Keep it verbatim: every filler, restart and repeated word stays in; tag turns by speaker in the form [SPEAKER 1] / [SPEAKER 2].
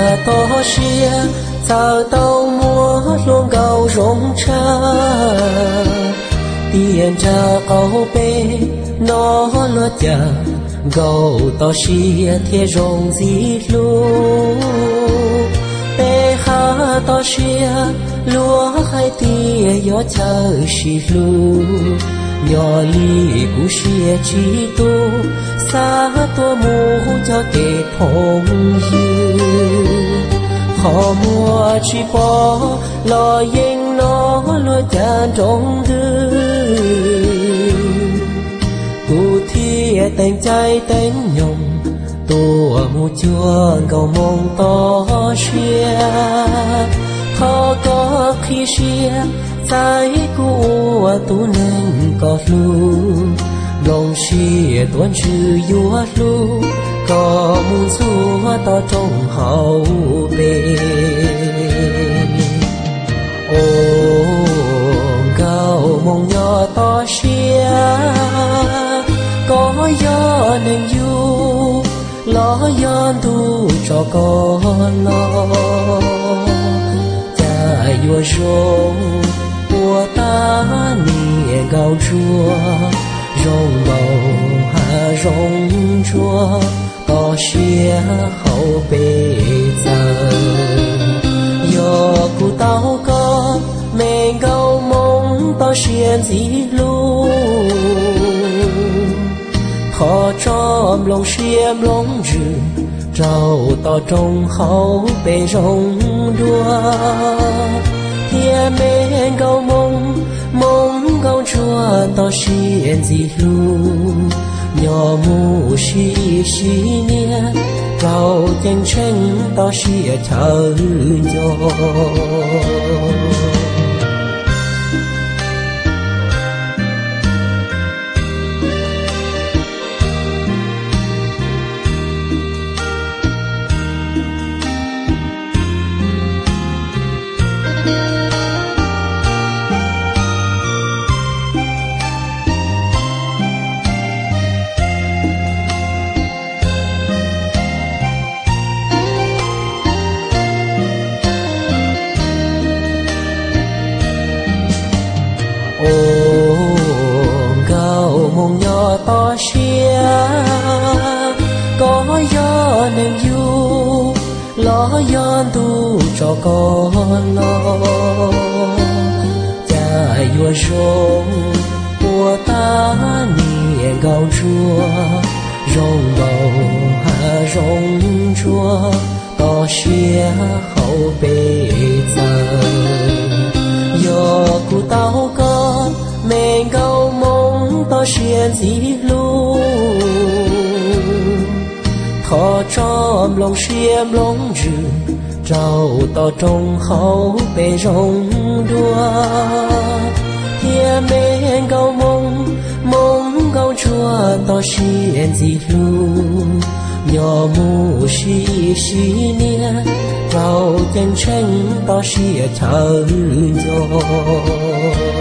[SPEAKER 1] to xia sao tàu múa luôn cầu rong cha tiền cha cầu bê nó lo cha cầu to xia thế rong gì luôn bê ha to xia lúa hai tia gió chờ xì lu nhỏ li cú xia chi tu xa tua mù cho kẻ phong dư họ mua chi bỏ lo yên nó lo chan trong thư cụ thi tên trai tên nhung tua mù chua cầu mong to xia khó có khi xia trái của tu nên có lu lòng xia tuấn chữ vua lu có muốn xua to trong hậu bề ôm cao mong nhỏ to xia có gió nên du lo gió tu cho con lo vua rong của ta nè gạo chua rong bầu hà rong chua to xia hậu bề giờ do cụ tao có mẹ gạo mong to xia gì luôn khó cho lòng xia lòng rừng trâu to trong hậu bề rong đua thiên mẹ gấu mông mông gấu chua to xiên gì luôn nhỏ mù xì xì nia gấu chân chân to xìa chờ gió to xia có gió nên du lo gió tu cho con lo cha vua rong của ta nè gạo chua rong bầu hà rong chua to xia hậu bề giờ do cụ tao có mẹ gạo mong to xuyên gì luôn khó cho lòng xuyên lòng rừng trâu to trong hậu bề rong đua thiên mẹ gạo mong mong gạo chua to xuyên gì luôn nhỏ mù xì xì nia trâu chân chân to xìa chờ gió